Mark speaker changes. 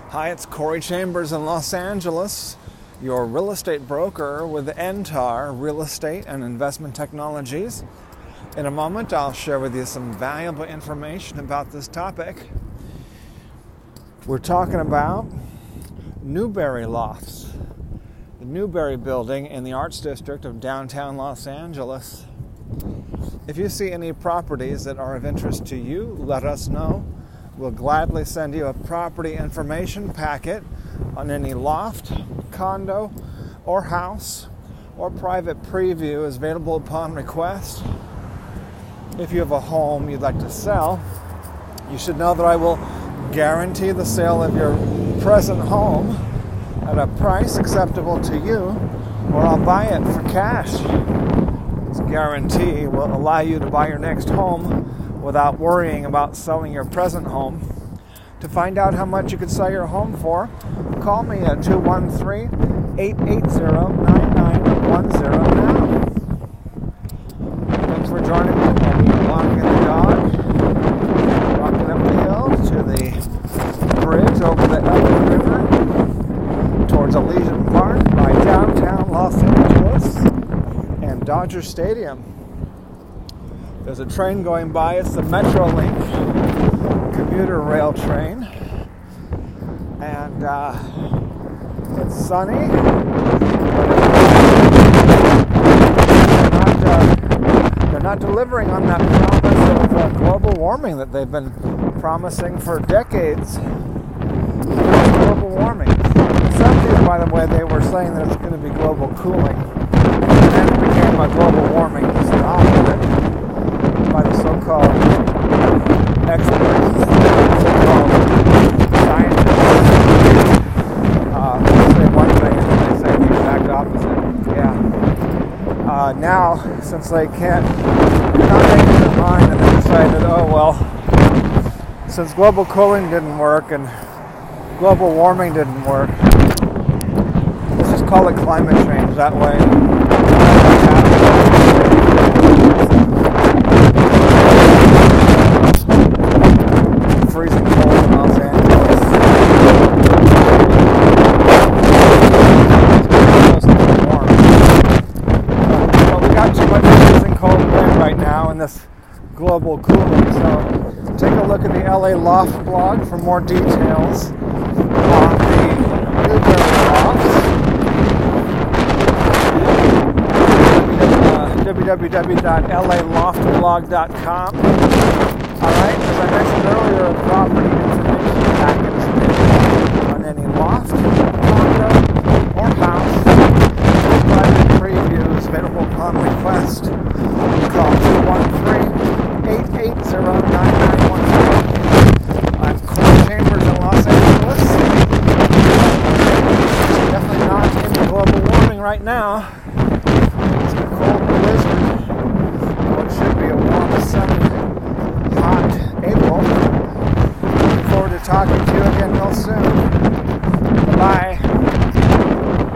Speaker 1: Hi, it's Corey Chambers in Los Angeles, your real estate broker with NTAR Real Estate and Investment Technologies. In a moment, I'll share with you some valuable information about this topic. We're talking about Newberry Lofts, the Newberry building in the Arts District of downtown Los Angeles. If you see any properties that are of interest to you, let us know. We'll gladly send you a property information packet on any loft, condo, or house, or private preview is available upon request. If you have a home you'd like to sell, you should know that I will guarantee the sale of your present home at a price acceptable to you, or I'll buy it for cash. This guarantee will allow you to buy your next home without worrying about selling your present home. To find out how much you could sell your home for, call me at 213-880-9910 now. Thanks for joining me. We'll be walking the dog, walking up the hill to the bridge over the LA River towards Elysian Park by downtown Los Angeles and Dodger Stadium. There's a train going by. It's the Metrolink commuter rail train. And it's sunny. They're not delivering on that promise of global warming that they've been promising for decades. Global warming. In the 70s, by the way, they were saying that it's going to be global cooling. And then it became a global warming. It's the opposite. By the so-called experts, so-called scientists. They say one thing and then they say the exact opposite. Yeah. Now, since they can't not make up their mind, and they decided, oh well, since global cooling didn't work and global warming didn't work, let's just call it climate change that way. Freezing cold in Los Angeles. Warm. But we got too much freezing cold wind right now in this global cooling. So take a look at the LA Loft blog for more details on the Newberry Lofts. www.laloftblog.com. Alright, as I mentioned earlier, property information packets on any loft, condo, or house. Private previews available upon request. Call 213-880-9910. I'm Corey Chambers in Los Angeles. Definitely not into global warming right now.